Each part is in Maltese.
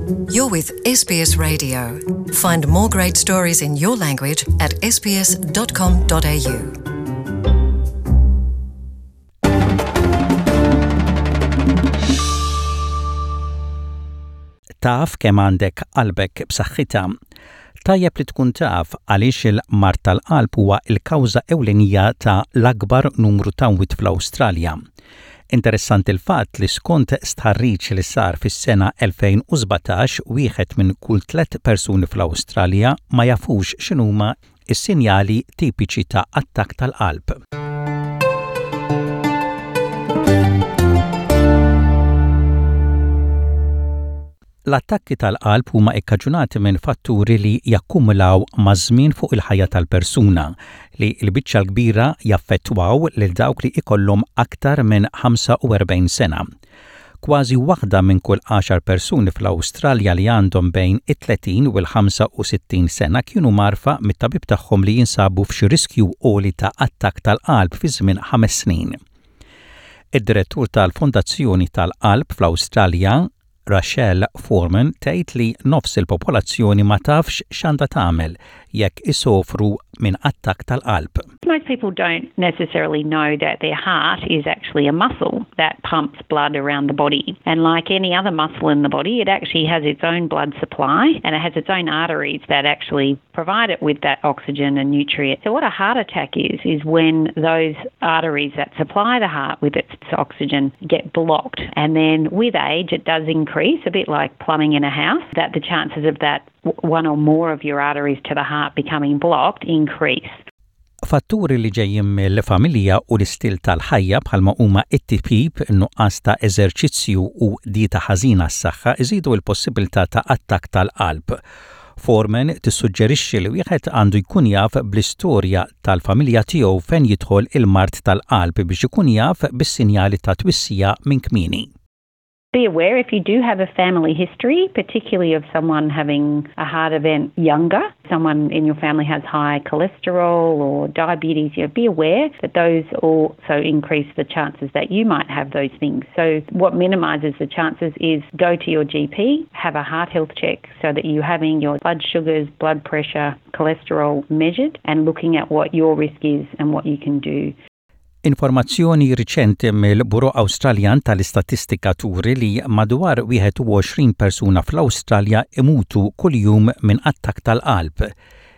You're with SBS Radio. Find more great stories in your language at sbs.com.au. Taf kemm għandek qalbek b'saħħitha. Tajjeb li tkun taf għaliex il-mart tal-qalb huwa l-kawża ewlenija ta' l-akbar numru ta' mwiet fl-Awstralja. Interessanti l-fatt li skont stħarriġ li sar fis-sena 2017 wieħed minn kull 3 persuni fl-Awstralja ma jafux x'inhuma s-sinjali tipiċi ta' attakk tal-qalb. L-attakki tal-qalb huma ikkaġunati minn fatturi li jakkumulaw maż-żmien fuq il-ħajja tal-persuna li l-biċċa l-kbira jaffettwaw lil dawk li ikollhom aktar minn 45 sena. Kważi waħda minn kull 10 persuni fl-Awstralja li għandhom bejn it-30 u l-65 sena kienu marfa mit-tabib tagħhom li jinsabu f'xi riskju għoli ta' attakk tal-qalb fi żmien 5 snin. Id-direttur tal-Fondazzjoni tal-Qalb fl-Awstralja, Rachel Foreman, tgħid li nofs il-popolazzjoni ma tafx x'għandha tagħmel jekk isofru minn attakk tal-qalb. Most people don't necessarily know that their heart is actually a muscle that pumps blood around the body. And like any other muscle in the body, it actually has its own blood supply and it has its own arteries that actually provide it with that oxygen and nutrient. So what a heart attack is when those arteries that supply the heart with its oxygen get blocked. And then with age, it does increase, a bit like plumbing in a house, that the chances of that one or more of your arteries to the heart becoming blocked increase. Fatturi li ġejjin mill-familja u l-istil tal-ħajja bħalma huma it-tipib, nuqqas ta' eżerċizzju u dieta ħażina s-saħħa iżidu l-possibilità ta' attakk tal-qalb. Foreman tissuġġerixxi li wieħed għandu jkun jaf bl-istorja tal-familja tiegħu fejn jidħol il-mart tal-qalb biex ikun jaf bis-sinjali ta' twissija minn kmieni. Be aware if you do have a family history, particularly of someone having a heart event younger, someone in your family has high cholesterol or diabetes, be aware that those also increase the chances that you might have those things. So what minimises the chances is go to your GP, have a heart health check so that you're having your blood sugars, blood pressure, cholesterol measured and looking at what your risk is and what you can do. Informazzjoni riċenti mill-Buro Awstraljan tal-Istatistika turi li madwar 21 persuna fl-Awstralja imutu kuljum minn attakk tal-qalb.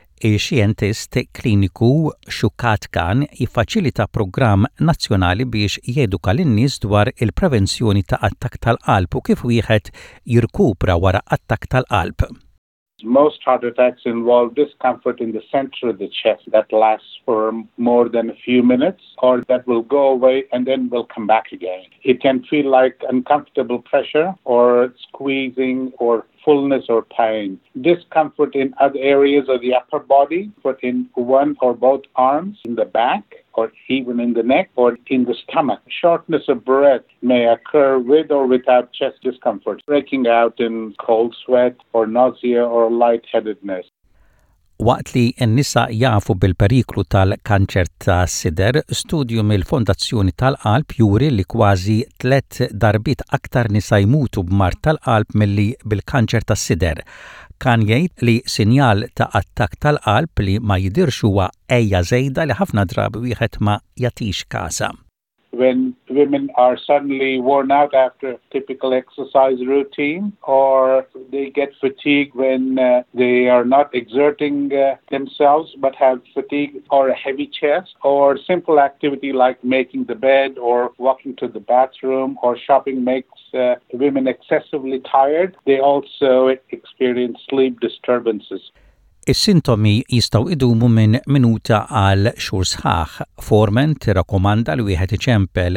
Xjentist kliniku Shukat Khan jiffaċilita programm nazzjonali biex jeduka lin-nies dwar il-prevenzjoni ta' attakk tal-qalb u kif wieħed jirkupra wara attakk tal-qalb. Most heart attacks involve discomfort in the center of the chest that lasts for more than a few minutes or that will go away and then will come back again. It can feel like uncomfortable pressure or squeezing or fullness or pain. Discomfort in other areas of the upper body, but in one or both arms, in the back, or even in the neck or in the stomach. Shortness of breath may occur with or without chest discomfort, breaking out in cold sweat or nausea or lightheadedness. Waqt li n-nisa jafu bil-periklu tal-kanċer ta' sider, studju mill-Fondazzjoni tal-Qalb juri li kważi 3 darbit aktar nisa jmutu b'mart tal-qalb milli bil-kanċer ta' sider. Kan jgħid li sinjal ta' attakk tal-qalb li ma jidirx huwa ejja żejda li ħafna drabi wieħed ma jagħtix kasa. When women are suddenly worn out after a typical exercise routine or they get fatigue when they are not exerting themselves but have fatigue or a heavy chest or simple activity like making the bed or walking to the bathroom or shopping makes women excessively tired, they also experience sleep disturbances. Is-sintomi jistgħu idumu minn minuta għal xhur sħaħ. Foreman tirrakkomanda li wieħed iċempel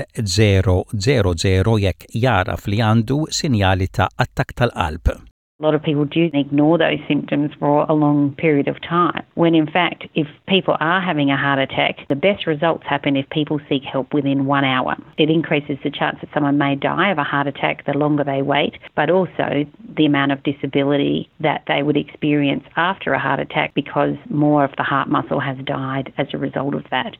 000 jekk jaraf li għandu sinjali ta' attakk tal-qalb. A lot of people do ignore those symptoms for a long period of time, when in fact, if people are having a heart attack, the best results happen if people seek help within 1 hour. It increases the chance that someone may die of a heart attack the longer they wait, but also the amount of disability that they would experience after a heart attack because more of the heart muscle has died as a result of that.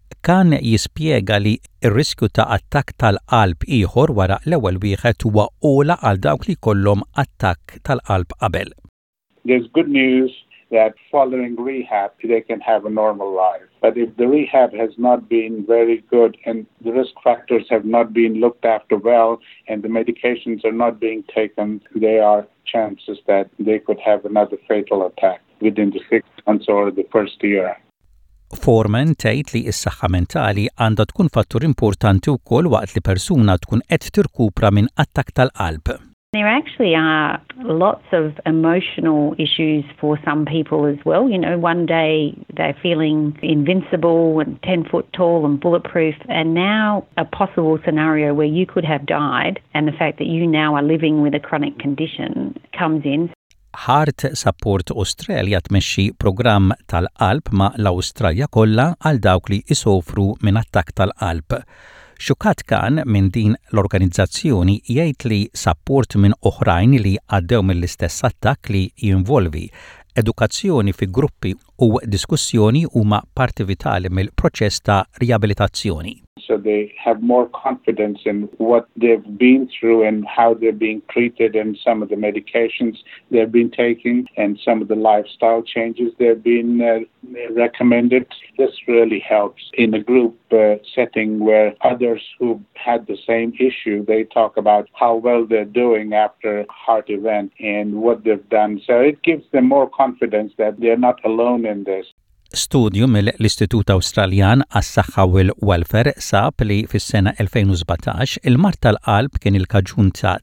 Kan jispjega li r-riskju ta' attakk tal-qalb ieħor wara l-ewwel wieħed huwa ogħla għal dawk li jkollhom attakk tal-qalb qabel. There's good news that following rehab, they can have a normal life. But if the rehab has not been very good and the risk factors have not been looked after well and the medications are not being taken, there are chances that they could have another fatal attack within the 6 months or the first year. Foreman tgħid li s-saħħa mentali għandha tkun fattur importanti wkoll waqt li persuna tkun qed tirkupra minn attakk tal-qalb. There actually are lots of emotional issues for some people as well. You know, one day they're feeling invincible and 10 foot tall and bulletproof, and now a possible scenario where you could have died and the fact that you now are living with a chronic condition comes in. Heart Support Australia tmexxi programm tal-qalb ma' l-Awstralja kollha għal dawk li isofru minn attakk tal-qalb. Xukat Khan minn din l-organizzazzjoni jgħid li support minn oħrajn li għaddew mill-istess attakk li jinvolvi edukazzjoni fi gruppi u diskussjoni huma parti vitali mill-proċess ta' riabilitazzjoni. So they have more confidence in what they've been through and how they're being treated and some of the medications they've been taking and some of the lifestyle changes they've been recommended. This really helps in a group setting where others who had the same issue, they talk about how well they're doing after a heart event and what they've done. So it gives them more confidence that they're not alone in this. Studju mill-Istitut Awstraljan għas-Saħħa u l-Welfare sab li fis-sena 2017 il-mart tal-qalb kien il-kaġun ta'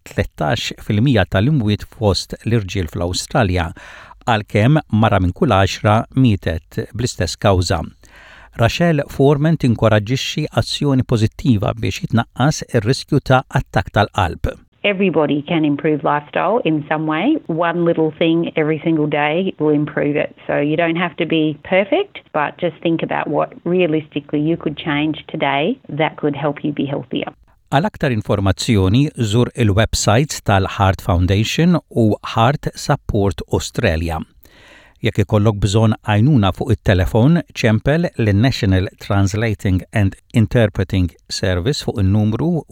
13% tal-imwiet fost l-irġiel fl-Awstralja, għalkemm mara minn kull 10 mietet bl-istess kawża. Rachel Foreman tinkoraġġixxi azzjoni pożittiva biex jitnaqqas ir-riskju ta' attakk tal-qalb. Everybody can improve lifestyle in some way. One little thing every single day will improve it. So you don't have to be perfect, but just think about what realistically you could change today that could help you be healthier. Għal aktar informazzjoni żur il-websites tal-Heart Foundation u Heart Support Australia. Jekk ikollok bżonn għajnuna fuq it-telefon, ċempel lin-National Translating and Interpreting Service fuq in-numru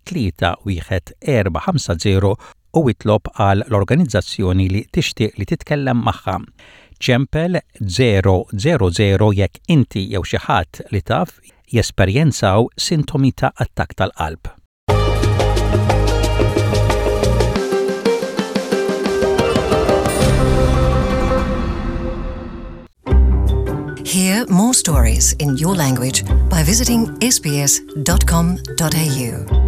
13150 u itlob għal l-organizzazzjoni li tixtieq li titkellem magħha. Ċempel 000 jekk inti jew xi ħadd li taf jesperjenzaw sintomi ta' attakk tal-qalb. Hear more stories in your language by visiting sbs.com.au.